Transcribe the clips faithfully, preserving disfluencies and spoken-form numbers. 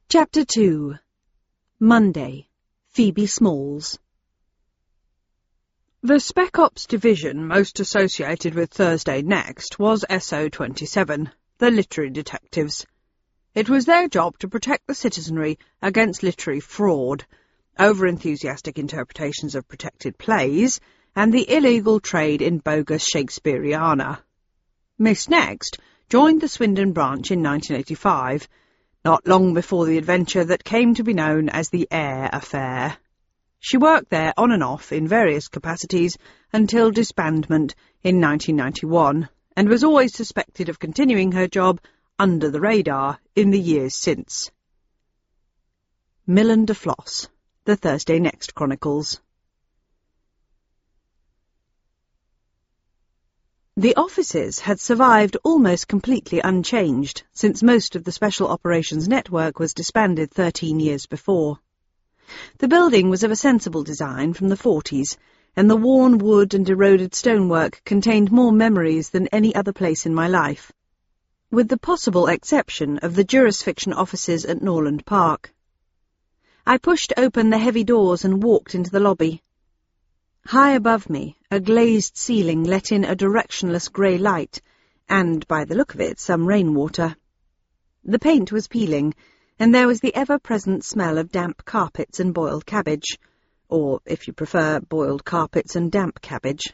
Chapter two. Monday. Phoebe Smalls. The Spec Ops division most associated with Thursday Next was S O twenty-seven, the Literary Detectives. It was their job to protect the citizenry against literary fraud, over-enthusiastic interpretations of protected plays, and the illegal trade in bogus Shakespeareana. Miss Next joined the Swindon branch in nineteen eighty-five, not long before the adventure that came to be known as the Eyre Affair. She worked there on and off in various capacities until disbandment in nineteen ninety-one, and was always suspected of continuing her job under the radar in the years since. Millen de Floss, The Thursday Next Chronicles. The offices had survived almost completely unchanged since most of the Special Operations Network was disbanded thirteen years before. The building was of a sensible design from the forties, and the worn wood and eroded stonework contained more memories than any other place in my life, with the possible exception of the jurisfiction offices at Norland Park. I pushed open the heavy doors and walked into the lobby. High above me, a glazed ceiling let in a directionless grey light, and, by the look of it, some rainwater. The paint was peeling, and there was the ever-present smell of damp carpets and boiled cabbage, or, if you prefer, boiled carpets and damp cabbage.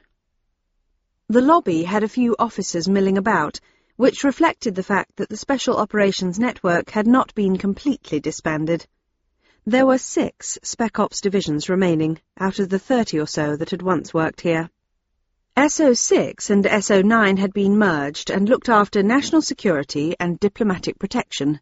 The lobby had a few officers milling about, which reflected the fact that the Special Operations Network had not been completely disbanded. There were six Spec Ops divisions remaining, out of the thirty or so that had once worked here. S O six and S O nine had been merged and looked after national security and diplomatic protection.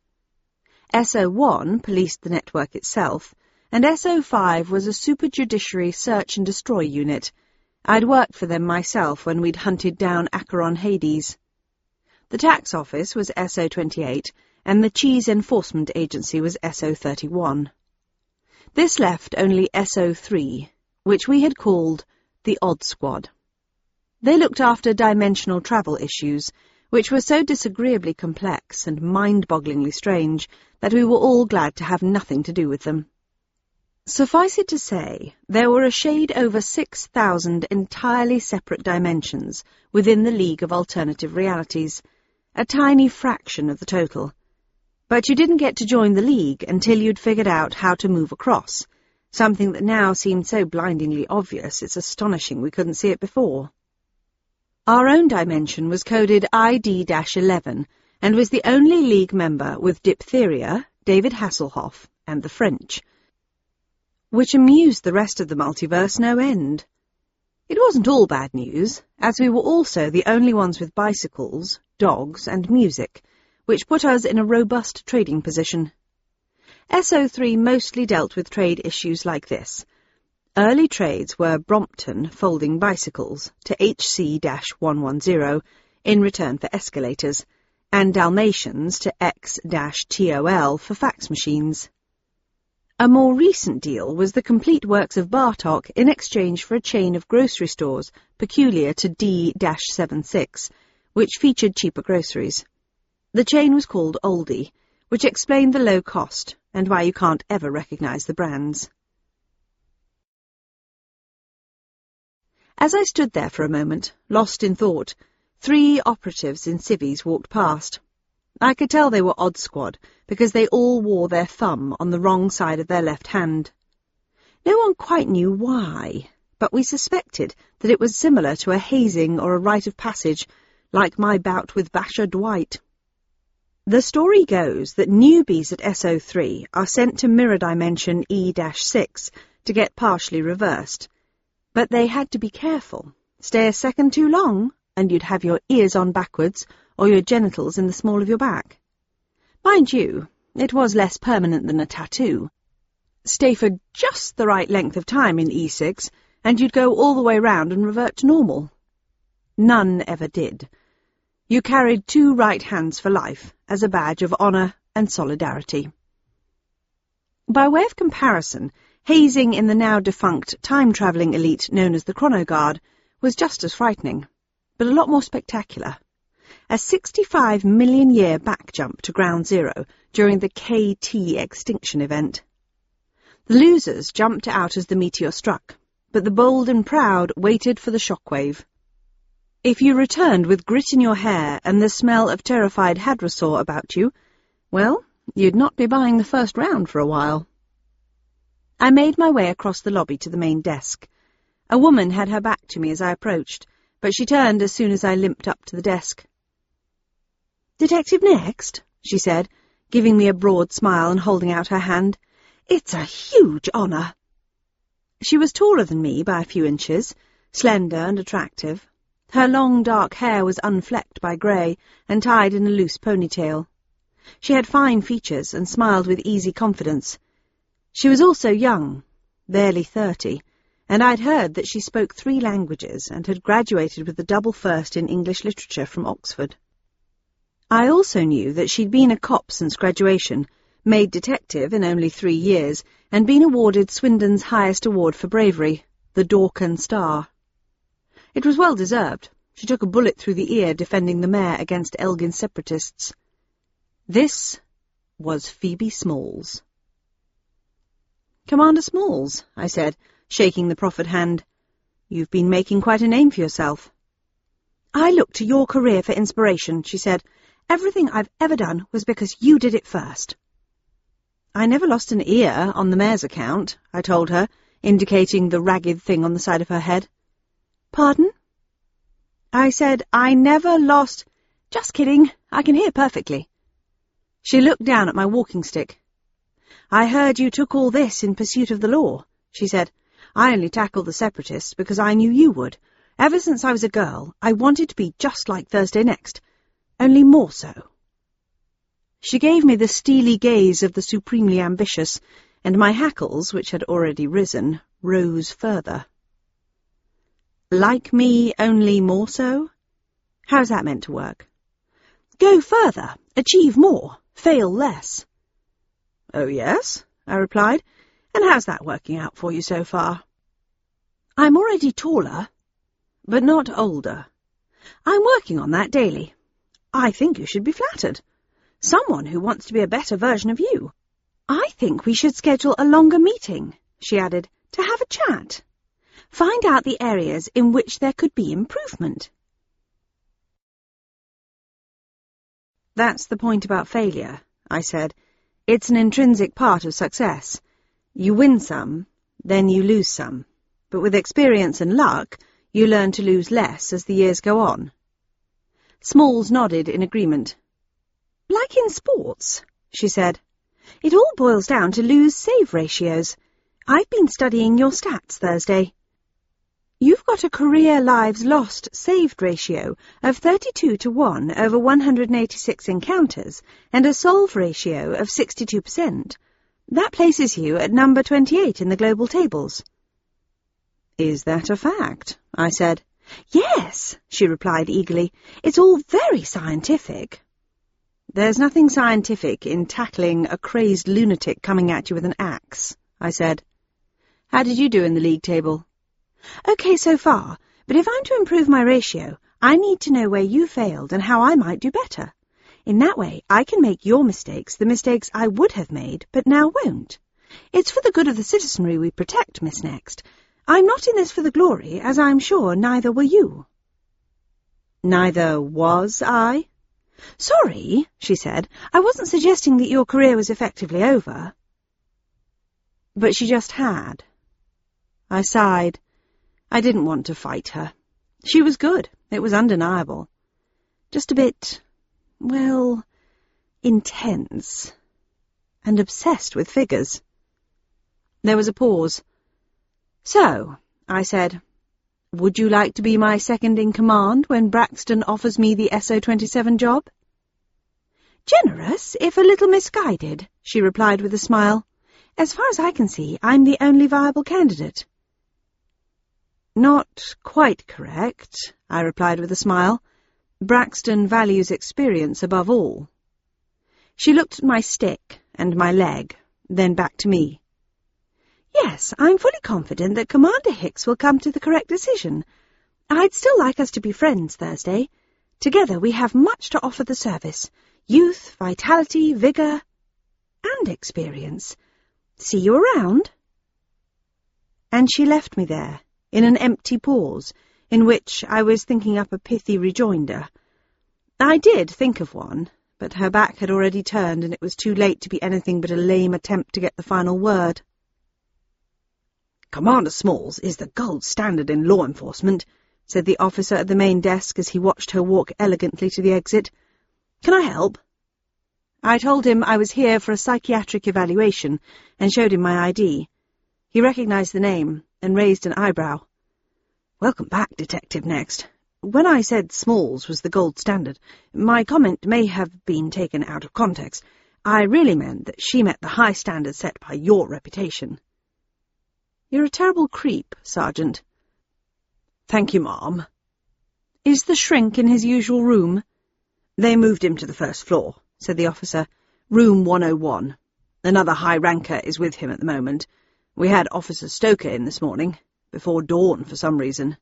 S O one policed the network itself, and S O five was a super-judiciary search and destroy unit. I'd worked for them myself when we'd hunted down Acheron Hades. The tax office was S O twenty-eight, and the cheese enforcement agency was S O thirty-one. This left only S O three, which we had called the Odd Squad. They looked after dimensional travel issues, which were so disagreeably complex and mind-bogglingly strange that we were all glad to have nothing to do with them. Suffice it to say, there were a shade over six thousand entirely separate dimensions within the League of Alternative Realities, a tiny fraction of the total. But you didn't get to join the League until you'd figured out how to move across, something that now seemed so blindingly obvious it's astonishing we couldn't see it before. Our own dimension was coded I D eleven, and was the only League member with diphtheria, David Hasselhoff, and the French, which amused the rest of the multiverse no end. It wasn't all bad news, as we were also the only ones with bicycles, dogs, and music, which put us in a robust trading position. S O three mostly dealt with trade issues like this. Early trades were Brompton folding bicycles to H C one ten in return for escalators, and Dalmatians to X T O L for fax machines. A more recent deal was the complete works of Bartok in exchange for a chain of grocery stores peculiar to D seventy-six, which featured cheaper groceries. The chain was called Oldie, which explained the low cost and why you can't ever recognize the brands. As I stood there for a moment, lost in thought, three operatives in civvies walked past. I could tell they were Odd Squad because they all wore their thumb on the wrong side of their left hand. No one quite knew why, but we suspected that it was similar to a hazing or a rite of passage, like my bout with Basher Dwight. The story goes that newbies at S O three are sent to mirror dimension E six to get partially reversed. But they had to be careful. Stay a second too long, and you'd have your ears on backwards or your genitals in the small of your back. Mind you, it was less permanent than a tattoo. Stay for just the right length of time in E six, and you'd go all the way round and revert to normal. None ever did. You carried two right hands for life, as a badge of honour and solidarity. By way of comparison, hazing in the now-defunct time-travelling elite known as the Chronoguard was just as frightening, but a lot more spectacular. a sixty-five million year back jump to ground zero during the K T extinction event. The losers jumped out as the meteor struck, but the bold and proud waited for the shockwave. If you returned with grit in your hair and the smell of terrified hadrosaur about you, well, you'd not be buying the first round for a while. I made my way across the lobby to the main desk. A woman had her back to me as I approached, but she turned as soon as I limped up to the desk. "Detective Next," she said, giving me a broad smile and holding out her hand. "It's a huge honour." She was taller than me by a few inches, slender and attractive. Her long dark hair was unflecked by grey and tied in a loose ponytail. She had fine features and smiled with easy confidence. She was also young, barely thirty, and I'd heard that she spoke three languages and had graduated with a double first in English literature from Oxford. I also knew that she'd been a cop since graduation, made detective in only three years, and been awarded Swindon's highest award for bravery, the Dorkin Star. It was well deserved. She took a bullet through the ear defending the mayor against Elgin separatists. This was Phoebe Smalls. "Commander Smalls," I said, shaking the proffered hand. "You've been making quite a name for yourself." "I look to your career for inspiration," she said. "Everything I've ever done was because you did it first." "I never lost an ear on the mayor's account," I told her, indicating the ragged thing on the side of her head. "Pardon?" "I said I never lost—" "Just kidding. I can hear perfectly." She looked down at my walking stick. "I heard you took all this in pursuit of the law," she said. "I only tackled the separatists because I knew you would. Ever since I was a girl, I wanted to be just like Thursday Next, only more so." She gave me the steely gaze of the supremely ambitious, and my hackles, which had already risen, rose further. "Like me, only more so? How's that meant to work?" "Go further, achieve more, fail less." "Oh, yes," I replied. "And how's that working out for you so far?" "I'm already taller." "But not older." "I'm working on that daily." "I think you should be flattered. Someone who wants to be a better version of you." "I think we should schedule a longer meeting," she added, "to have a chat. Find out the areas in which there could be improvement." "That's the point about failure," I said. "It's an intrinsic part of success. You win some, then you lose some. But with experience and luck, you learn to lose less as the years go on." Smalls nodded in agreement. "Like in sports," she said. "It all boils down to lose-save ratios. I've been studying your stats Thursday. You've got a career lives lost saved ratio of thirty-two to one over one hundred eighty-six encounters and a solve ratio of sixty-two percent. That places you at number twenty-eight in the global tables." "Is that a fact?" I said. "Yes," she replied eagerly. "It's all very scientific." "There's nothing scientific in tackling a crazed lunatic coming at you with an axe," I said. "How did you do in the league table?" "Okay so far, but if I'm to improve my ratio, I need to know where you failed and how I might do better. In that way, I can make your mistakes the mistakes I would have made, but now won't. It's for the good of the citizenry we protect, Miss Next. I'm not in this for the glory, as I'm sure neither were you." "Neither was I?" "Sorry," she said. "I wasn't suggesting that your career was effectively over." But she just had. I sighed. I didn't want to fight her. She was good, it was undeniable. Just a bit, well, intense, and obsessed with figures. There was a pause. "So," I said, "would you like to be my second-in-command when Braxton offers me the S O twenty-seven job?" "Generous, if a little misguided," she replied with a smile. "As far as I can see, I'm the only viable candidate." "Not quite correct," I replied with a smile. "Braxton values experience above all." She looked at my stick and my leg, then back to me. "Yes, I'm fully confident that Commander Hicks will come to the correct decision. I'd still like us to be friends Thursday. Together we have much to offer the service. Youth, vitality, vigour, and experience. See you around." And she left me there, in an empty pause, in which I was thinking up a pithy rejoinder. I did think of one, but her back had already turned, and it was too late to be anything but a lame attempt to get the final word. "Commander Smalls is the gold standard in law enforcement," said the officer at the main desk as he watched her walk elegantly to the exit. "Can I help?" I told him I was here for a psychiatric evaluation and showed him my I D. He recognized the name and raised an eyebrow. "Welcome back, Detective Next. When I said Smalls was the gold standard, my comment may have been taken out of context. I really meant that she met the high standard set by your reputation." "You're a terrible creep, Sergeant." "Thank you, ma'am." "Is the shrink in his usual room?" "They moved him to the first floor," said the officer. "Room one oh one. Another high ranker is with him at the moment. We had Officer Stoker in this morning, before dawn for some reason."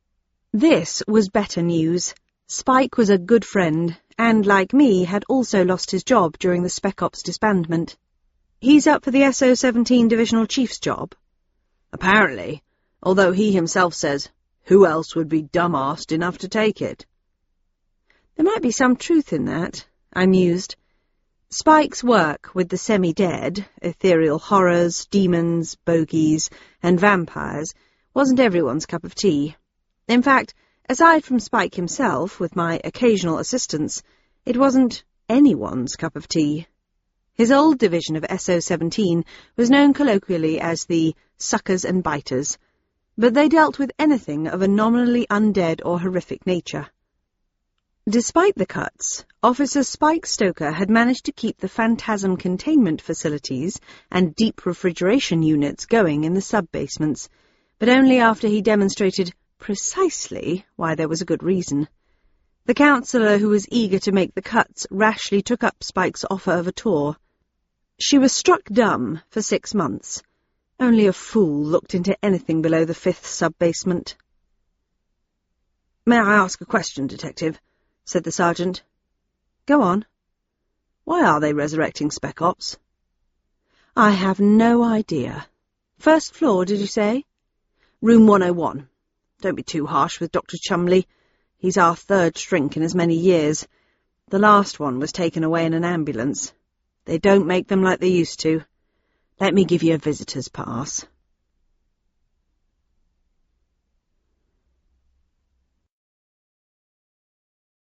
This was better news. Spike was a good friend, and, like me, had also lost his job during the Spec Ops disbandment. "He's up for the S O seventeen Divisional Chief's job?" "Apparently, although he himself says, who else would be dumb-arsed enough to take it?" There might be some truth in that, I mused. Spike's work with the semi-dead, ethereal horrors, demons, bogies, and vampires wasn't everyone's cup of tea. In fact, aside from Spike himself, with my occasional assistance, it wasn't anyone's cup of tea. His old division of S O seventeen was known colloquially as the Suckers and Biters, but they dealt with anything of a nominally undead or horrific nature. Despite the cuts, Officer Spike Stoker had managed to keep the phantasm containment facilities and deep refrigeration units going in the sub-basements, but only after he demonstrated precisely why there was a good reason. The counsellor who was eager to make the cuts rashly took up Spike's offer of a tour. She was struck dumb for six months. Only a fool looked into anything below the fifth sub-basement. "May I ask a question, Detective?" said the sergeant. "Go on." "Why are they resurrecting Spec Ops?" "I have no idea. First floor, did you say?" "Room one oh one. Don't be too harsh with Doctor Chumley. He's our third shrink in as many years. The last one was taken away in an ambulance. They don't make them like they used to. Let me give you a visitor's pass."